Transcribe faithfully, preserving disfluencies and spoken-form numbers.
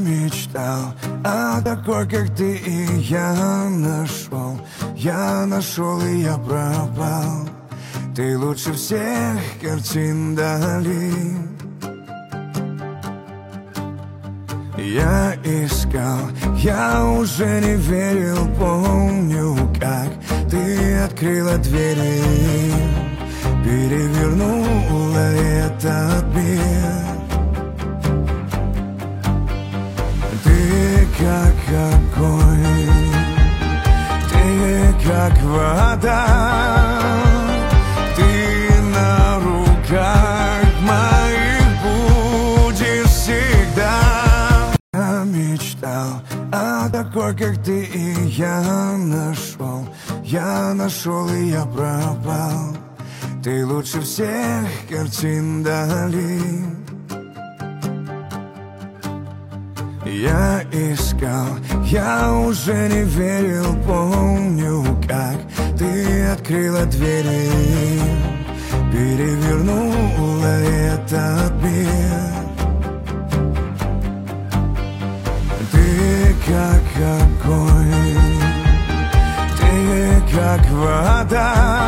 мечтал о такой, как ты, и я нашел. Я нашел, и я пропал. Ты лучше всех картин вдали. Я искал, я уже не верил. Помню, как ты открыла двери, перевернула этот мир. Ты как огонь, ты как вода, ты на руках моих будешь всегда. Я мечтал о такой, как ты, и я нашел. Я нашел, и я пропал. Ты лучше всех картин вдали. Я искал, я уже не верил. Помню, как ты открыла двери, перевернула этот мир. Ты как огонь, ты как вода,